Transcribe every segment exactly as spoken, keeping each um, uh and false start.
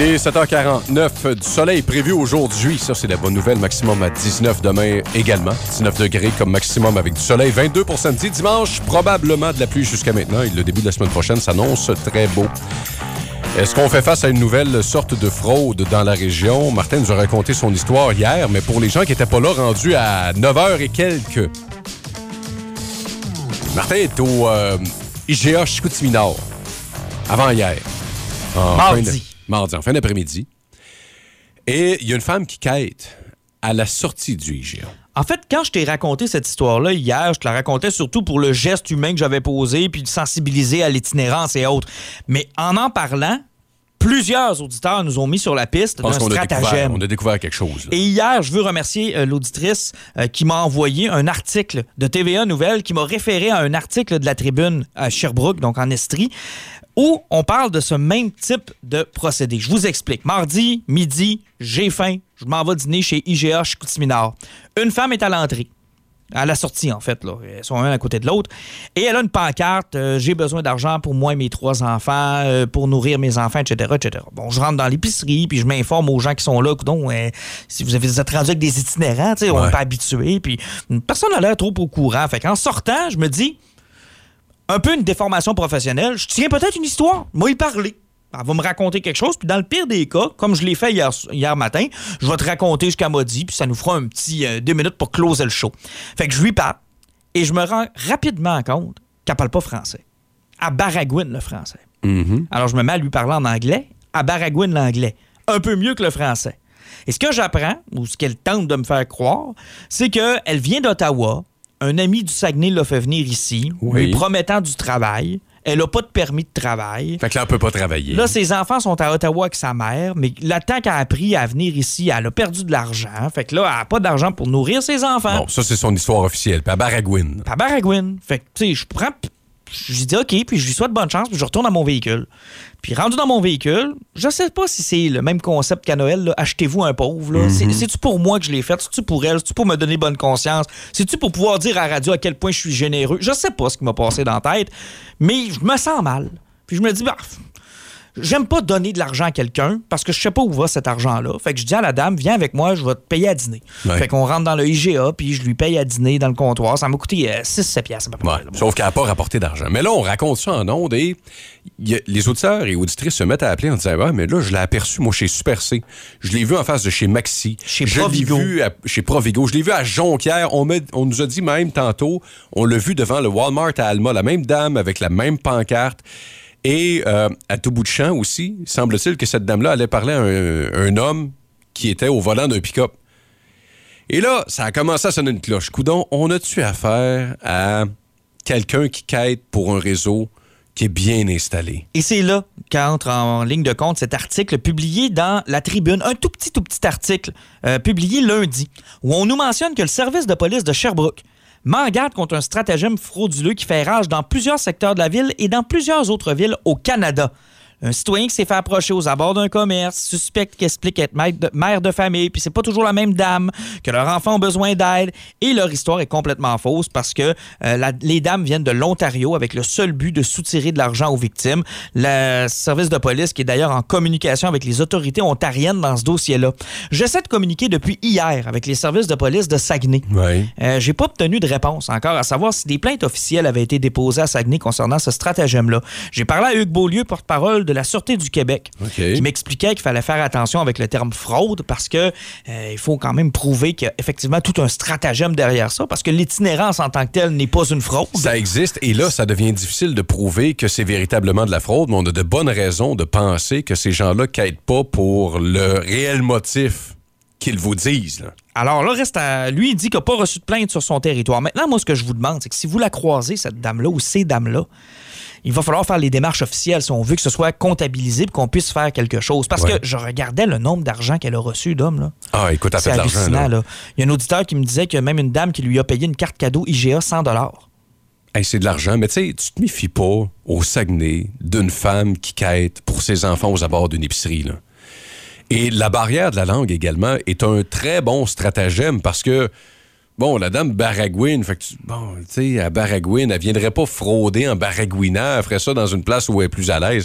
Et sept heures quarante-neuf, du soleil prévu aujourd'hui. Ça, c'est la bonne nouvelle. Maximum à dix-neuf demain également. dix-neuf degrés comme maximum avec du soleil. vingt-deux pour samedi. Dimanche, probablement de la pluie jusqu'à maintenant. Et le début de la semaine prochaine s'annonce très beau. Est-ce qu'on fait face à une nouvelle sorte de fraude dans la région? Martin nous a raconté son histoire hier, mais pour les gens qui n'étaient pas là, rendus à neuf heures et quelques. Martin est au euh, I G A Chicoutimi-Nord. Avant hier. En Mardi. Fin de, mardi, en fin d'après-midi. Et il y a une femme qui quête à la sortie du I G A. En fait, quand je t'ai raconté cette histoire-là hier, je te la racontais surtout pour le geste humain que j'avais posé puis de sensibiliser à l'itinérance et autres. Mais en en parlant, plusieurs auditeurs nous ont mis sur la piste d'un stratagème. On a découvert quelque chose. Là. Et hier, je veux remercier euh, l'auditrice euh, qui m'a envoyé un article de T V A Nouvelles qui m'a référé à un article de la Tribune à Sherbrooke, donc en Estrie, où on parle de ce même type de procédé. Je vous explique. Mardi, midi, j'ai faim, je m'en vais dîner chez I G A Chicoutimi-Nord. Une femme est à l'entrée. À la sortie, en fait. Là. Elles sont un à côté de l'autre. Et elle a une pancarte. Euh, j'ai besoin d'argent pour moi et mes trois enfants, euh, pour nourrir mes enfants, et cetera, et cetera. Bon, je rentre dans l'épicerie, puis je m'informe aux gens qui sont là. Donc, euh, si vous avez vous êtes rendu avec des itinérants, ouais. On n'est pas habitué. Puis personne n'a l'air trop au courant. Fait qu'en sortant, je me dis, un peu une déformation professionnelle. Je tiens peut-être une histoire. Moi, y parler. Elle va me raconter quelque chose, puis dans le pire des cas, comme je l'ai fait hier, hier matin, je vais te raconter ce qu'elle m'a dit, puis ça nous fera un petit euh, deux minutes pour closer le show. Fait que je lui parle, et je me rends rapidement compte qu'elle parle pas français. Elle baragouine le français. Mm-hmm. Alors je me mets à lui parler en anglais, elle baragouine l'anglais. Un peu mieux que le français. Et ce que j'apprends, ou ce qu'elle tente de me faire croire, c'est qu'elle vient d'Ottawa, un ami du Saguenay l'a fait venir ici, oui. lui promettant du travail. Elle n'a pas de permis de travail. Fait que là, elle peut pas travailler. Là, ses enfants sont à Ottawa avec sa mère, mais le temps qu'elle a pris à venir ici, elle a perdu de l'argent. Fait que là, elle n'a pas d'argent pour nourrir ses enfants. Bon, ça, c'est son histoire officielle. Puis à baragouine. Puis à baragouine. Fait que, tu sais, je prends... Je lui dis OK, puis je lui souhaite bonne chance, puis je retourne à mon véhicule. Puis rendu dans mon véhicule, je sais pas si c'est le même concept qu'à Noël, là, achetez-vous un pauvre. Là. Mm-hmm. C'est, c'est-tu pour moi que je l'ai fait? C'est-tu pour elle? C'est-tu pour me donner bonne conscience? C'est-tu pour pouvoir dire à la radio à quel point je suis généreux? Je sais pas ce qui m'a passé dans la tête, mais je me sens mal. Puis je me dis, bah, j'aime pas donner de l'argent à quelqu'un parce que je sais pas où va cet argent-là. Fait que je dis à la dame, viens avec moi, je vais te payer à dîner. Ouais. Fait qu'on rentre dans le I G A, puis je lui paye à dîner dans le comptoir. Ça m'a coûté euh, six sept piastres à peu près. Ouais. Sauf qu'elle n'a pas rapporté d'argent. Mais là, on raconte ça en ondes et y a, les auditeurs et auditrices se mettent à appeler en disant ah, mais là, je l'ai aperçu, moi, chez Super C. Je l'ai vu en face de chez Maxi. Chez je Provigo. l'ai vu à, chez Provigo. Je l'ai vu à Jonquière. On, met, on nous a dit même tantôt, on l'a vu devant le Walmart à Alma, la même dame avec la même pancarte. Et euh, à tout bout de champ aussi, semble-t-il que cette dame-là allait parler à un, un homme qui était au volant d'un pick-up. Et là, ça a commencé à sonner une cloche. Coudon, on a-tu affaire à quelqu'un qui quête pour un réseau qui est bien installé? Et c'est là qu'entre en ligne de compte cet article publié dans La Tribune, un tout petit, tout petit article euh, publié lundi, où on nous mentionne que le service de police de Sherbrooke m'en garde contre un stratagème frauduleux qui fait rage dans plusieurs secteurs de la ville et dans plusieurs autres villes au Canada. Un citoyen qui s'est fait approcher aux abords d'un commerce, suspecte qu'il explique être mère de, mère de famille, puis c'est pas toujours la même dame, que leurs enfants ont besoin d'aide, et leur histoire est complètement fausse parce que euh, la, les dames viennent de l'Ontario avec le seul but de soutirer de l'argent aux victimes. Le service de police, qui est d'ailleurs en communication avec les autorités ontariennes dans ce dossier-là. J'essaie de communiquer depuis hier avec les services de police de Saguenay. Ouais. Euh, j'ai pas obtenu de réponse encore à savoir si des plaintes officielles avaient été déposées à Saguenay concernant ce stratagème-là. J'ai parlé à Hugues Beaulieu, porte-parole de la Sûreté du Québec, okay. qui m'expliquait qu'il fallait faire attention avec le terme fraude parce que euh, il faut quand même prouver qu'il y a effectivement tout un stratagème derrière ça, parce que l'itinérance en tant que telle n'est pas une fraude. Ça existe, et là, ça devient difficile de prouver que c'est véritablement de la fraude, mais on a de bonnes raisons de penser que ces gens-là quittent pas pour le réel motif qu'ils vous disent. Là. Alors là, reste à... lui, il dit qu'il n'a pas reçu de plainte sur son territoire. Maintenant, moi, ce que je vous demande, c'est que si vous la croisez, cette dame-là, ou ces dames-là, il va falloir faire les démarches officielles si on veut que ce soit comptabilisé et qu'on puisse faire quelque chose. Parce ouais. que je regardais le nombre d'argent qu'elle a reçu, d'homme. Là. Ah, écoute, elle fait de l'argent. Là. Là. Il y a un auditeur qui me disait qu'il y a même une dame qui lui a payé une carte cadeau I G A cent dollars. Hey, c'est de l'argent, mais tu sais, tu te méfies pas au Saguenay d'une femme qui quête pour ses enfants aux abords d'une épicerie. Là. Et la barrière de la langue également est un très bon stratagème parce que bon, la dame baragouine, fait que tu, bon, tu sais, à baragouine, elle viendrait pas frauder en baragouinant, elle ferait ça dans une place où elle est plus à l'aise.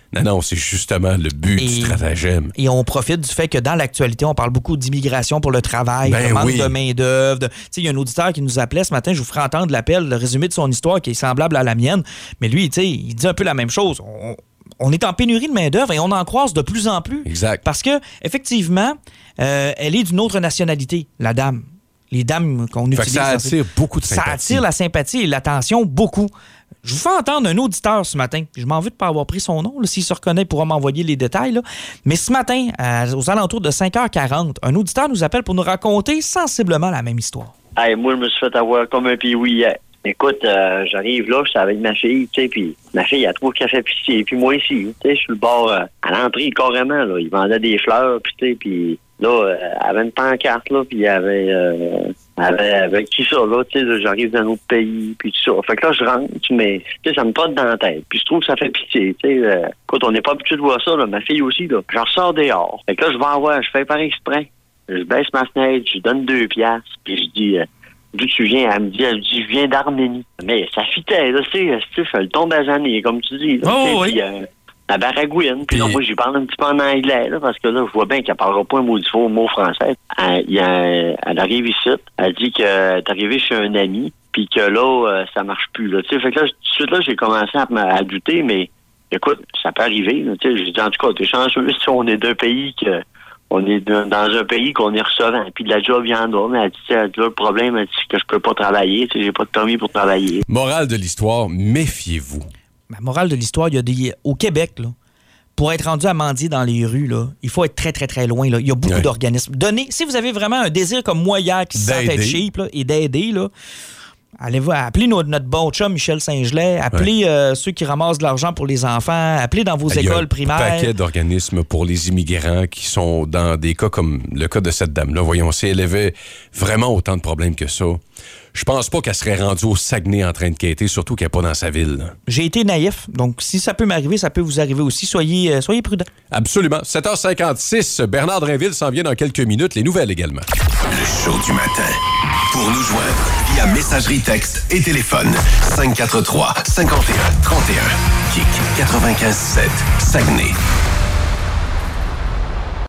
Non, non, c'est justement le but et, du stratagème. Et on profite du fait que dans l'actualité, on parle beaucoup d'immigration pour le travail, ben de manque oui. de main-d'œuvre. Il y a un auditeur qui nous appelait ce matin, je vous ferai entendre l'appel, le résumé de son histoire qui est semblable à la mienne. Mais lui, il dit un peu la même chose. On, on est en pénurie de main-d'œuvre et on en croise de plus en plus. Exact. Parce que, effectivement, euh, elle est d'une autre nationalité, la dame. Les dames qu'on fait utilise. Que ça attire beaucoup de sympathie. Ça attire la sympathie et l'attention beaucoup. Je vous fais entendre un auditeur ce matin. Je m'en veux de ne pas avoir pris son nom. Là. S'il se reconnaît, il pourra m'envoyer les détails. Là. Mais ce matin, à, aux alentours de cinq heures quarante, un auditeur nous appelle pour nous raconter sensiblement la même histoire. Hey, moi, je me suis fait avoir comme un pioui hier. Écoute, euh, j'arrive là, je suis avec ma fille, tu sais, puis ma fille, elle trouve qu'elle fait pitié. Puis moi ici, tu sais, je suis le bord euh, à l'entrée carrément, là. Ils vendaient des fleurs, puis tu sais, puis là, euh, elle avait une pancarte, là, puis il y avait, euh, avait, avec qui ça, là, tu sais, j'arrive d'un autre pays, puis tout ça. Fait que là, je rentre, mais, tu sais, ça me trotte dans la tête. Puis je trouve que ça fait pitié, tu sais. Euh, écoute, on n'est pas habitué de voir ça, là. Ma fille aussi, là. Je ressors dehors. Fait que là, je vais en voir, je fais par exprès. Je baisse ma fenêtre, je donne deux piastres, puis je dis... Euh, d'où tu viens? Elle me dit, elle dit, je viens d'Arménie. Mais ça fitait, là, tu sais, ça le tombe à l'année, comme tu dis. Là, oh, oui. Puis, euh, la baragouine. Puis, là, moi, j'y parle un petit peu en anglais, là, parce que là, je vois bien qu'elle parlera pas un mot du faux mot français. Elle, il y a, elle arrive ici, elle dit qu'elle est arrivée chez un ami, puis que là, euh, ça marche plus, là. Tu sais, fait que là, tout de suite, là, j'ai commencé à, à douter, mais écoute, ça peut arriver, là. Tu sais, j'ai dit, en tout cas, t'es chanceux si on est d'un pays que... On est dans un pays qu'on est recevant. Puis de la job, il y en a. Mais elle dit, elle dit, le problème, elle dit que je peux pas travailler. Tu sais, j'ai pas de permis pour travailler. Morale de l'histoire, méfiez-vous. La morale de l'histoire, il y a des... Au Québec, là, pour être rendu à mendier dans les rues, là, il faut être très, très, très loin. Là. Il y a beaucoup oui. d'organismes. Donnez, si vous avez vraiment un désir comme moi hier qui se sent être cheap là, et d'aider, là, allez-vous appeler notre, notre bon chum Michel Saint-Gelais, appelez ouais. euh, ceux qui ramassent de l'argent pour les enfants, appelez dans vos Il écoles primaires. Il y a un paquet d'organismes pour les immigrants qui sont dans des cas comme le cas de cette dame-là. Voyons, si elle avait vraiment autant de problèmes que ça, je pense pas qu'elle serait rendue au Saguenay en train de quêter, surtout qu'elle n'est pas dans sa ville. Là. J'ai été naïf, donc si ça peut m'arriver, ça peut vous arriver aussi. Soyez, euh, soyez prudents. Absolument. sept heures cinquante-six, Bernard Drinville s'en vient dans quelques minutes. Les nouvelles également. Le show du matin. Pour nous joindre via messagerie texte et téléphone. cinq quatre trois, cinq un, trois un. Kick quatre-vingt-quinze sept. Saguenay.